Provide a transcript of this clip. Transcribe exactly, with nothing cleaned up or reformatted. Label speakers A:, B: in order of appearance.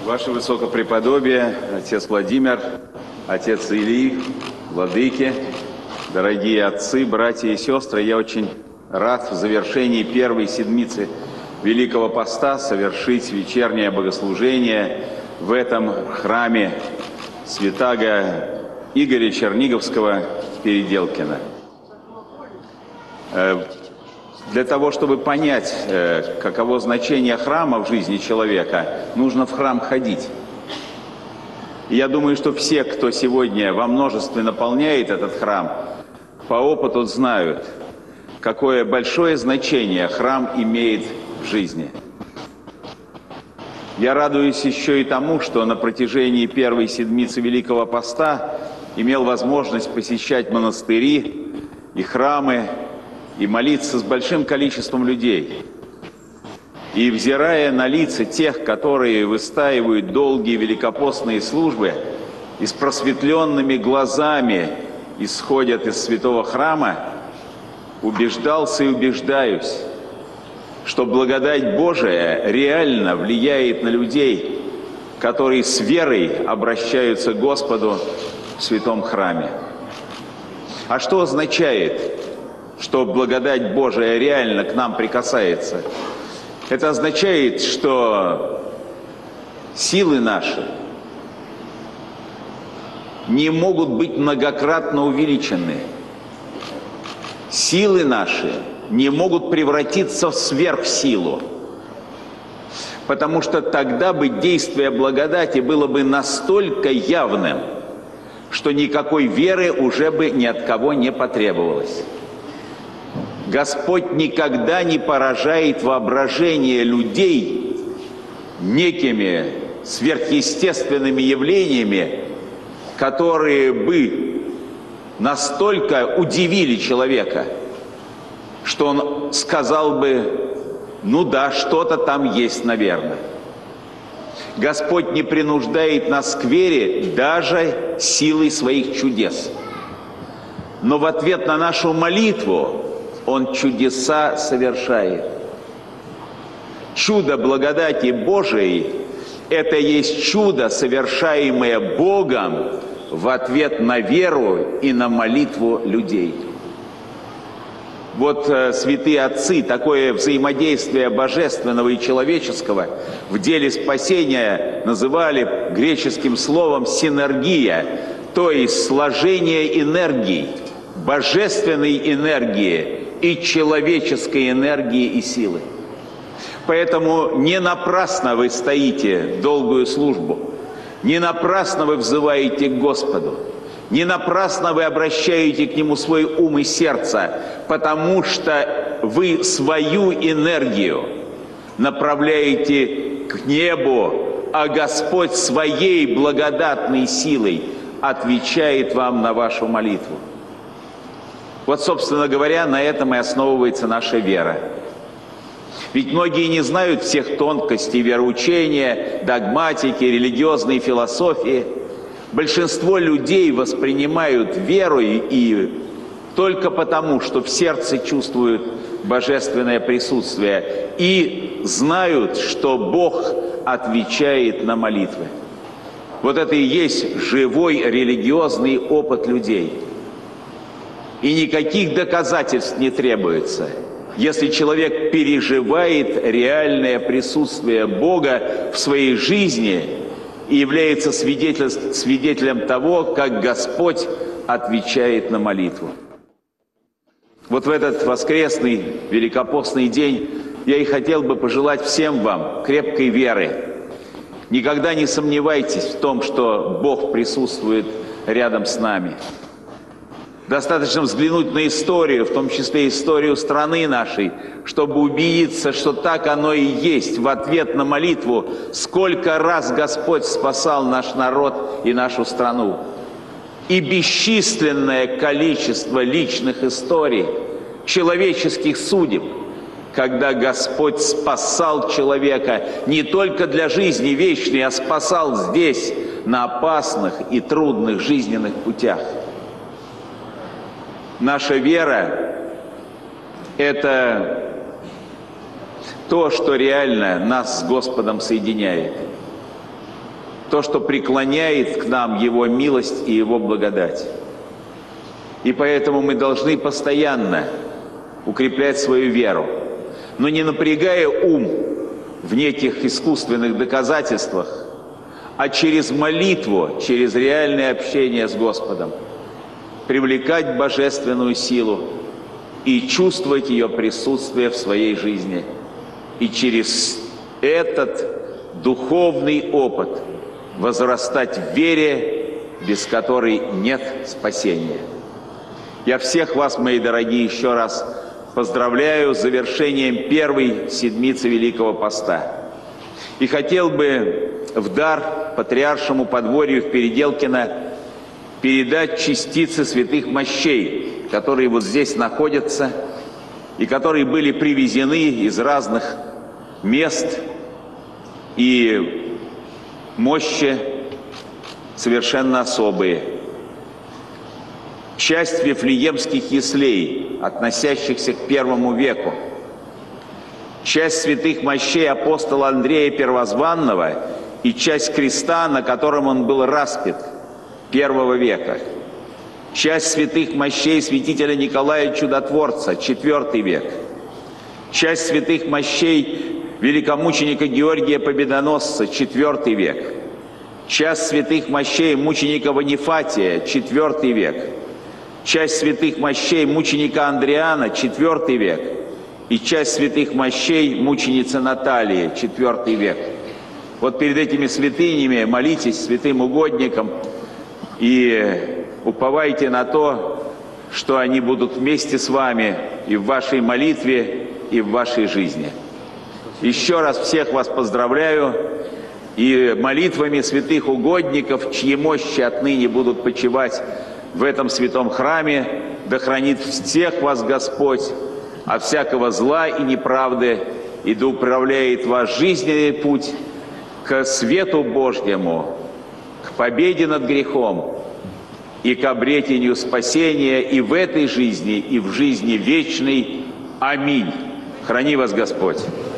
A: Ваше Высокопреподобие, отец Владимир, отец Илий, владыки, дорогие отцы, братья и сестры, я очень рад в завершении первой седмицы Великого Поста совершить вечернее богослужение в этом храме святаго Игоря Черниговского Переделкина. Для того, чтобы понять, каково значение храма в жизни человека, нужно в храм ходить. И я думаю, что все, кто сегодня во множестве наполняет этот храм, по опыту знают, какое большое значение храм имеет в жизни. Я радуюсь еще и тому, что на протяжении первой седмицы Великого Поста имел возможность посещать монастыри и храмы, и молиться с большим количеством людей. И взирая на лица тех, которые выстаивают долгие великопостные службы и с просветленными глазами исходят из святого храма, убеждался и убеждаюсь, что благодать Божия реально влияет на людей, которые с верой обращаются к Господу в святом храме. А что означает, что благодать Божия реально к нам прикасается? Это означает, что силы наши не могут быть многократно увеличены. Силы наши не могут превратиться в сверхсилу. Потому что тогда бы действие благодати было бы настолько явным, что никакой веры уже бы ни от кого не потребовалось. Господь никогда не поражает воображение людей некими сверхъестественными явлениями, которые бы настолько удивили человека, что он сказал бы: ну да, что-то там есть, наверное. Господь не принуждает нас к вере даже силой своих чудес. Но в ответ на нашу молитву Он чудеса совершает. Чудо благодати Божией – это есть чудо, совершаемое Богом в ответ на веру и на молитву людей. Вот э, святые отцы такое взаимодействие божественного и человеческого в деле спасения называли греческим словом «синергия», то есть сложение энергий, божественной энергии и человеческой энергии и силы. Поэтому не напрасно вы стоите долгую службу, не напрасно вы взываете к Господу, не напрасно вы обращаете к Нему свой ум и сердце, потому что вы свою энергию направляете к небу, а Господь своей благодатной силой отвечает вам на вашу молитву. Вот, собственно говоря, на этом и основывается наша вера. Ведь многие не знают всех тонкостей вероучения, догматики, религиозной философии. Большинство людей воспринимают веру и только потому, что в сердце чувствуют божественное присутствие и знают, что Бог отвечает на молитвы. Вот это и есть живой религиозный опыт людей. И никаких доказательств не требуется, если человек переживает реальное присутствие Бога в своей жизни и является свидетелем, свидетелем того, как Господь отвечает на молитву. Вот в этот воскресный великопостный день я и хотел бы пожелать всем вам крепкой веры. Никогда не сомневайтесь в том, что Бог присутствует рядом с нами. Достаточно взглянуть на историю, в том числе историю страны нашей, чтобы убедиться, что так оно и есть. В ответ на молитву, сколько раз Господь спасал наш народ и нашу страну. И бесчисленное количество личных историй, человеческих судеб, когда Господь спасал человека не только для жизни вечной, а спасал здесь, на опасных и трудных жизненных путях. Наша вера – это то, что реально нас с Господом соединяет. то, что преклоняет к нам Его милость и Его благодать. И поэтому мы должны постоянно укреплять свою веру, но не напрягая ум в неких искусственных доказательствах, а через молитву, через реальное общение с Господом, привлекать божественную силу и чувствовать ее присутствие в своей жизни. И через этот духовный опыт возрастать в вере, без которой нет спасения. Я всех вас, мои дорогие, еще раз поздравляю с завершением первой седмицы Великого Поста. И хотел бы в дар патриаршему подворью в Переделкино передать частицы святых мощей, которые вот здесь находятся и которые были привезены из разных мест, и мощи совершенно особые. Часть вифлеемских яслей, относящихся к первому веку, часть святых мощей апостола Андрея Первозванного и часть креста, на котором он был распят, первого века, часть святых мощей святителя Николая Чудотворца, четвёртый век, часть святых мощей великомученика Георгия Победоносца, четвёртый век, часть святых мощей мученика Ванифатия, четвёртый век, часть святых мощей мученика Андриана, четвёртый век, и часть святых мощей мученицы Натальи, четвёртый век. Вот перед этими святынями молитесь святым угодникам и уповайте на то, что они будут вместе с вами и в вашей молитве, и в вашей жизни. Еще раз всех вас поздравляю и молитвами святых угодников, чьи мощи отныне будут почивать в этом святом храме, да хранит всех вас Господь от всякого зла и неправды, и да управляет ваш жизненный путь к свету Божьему, к победе над грехом и к обретению спасения и в этой жизни, и в жизни вечной. Аминь. Храни вас Господь.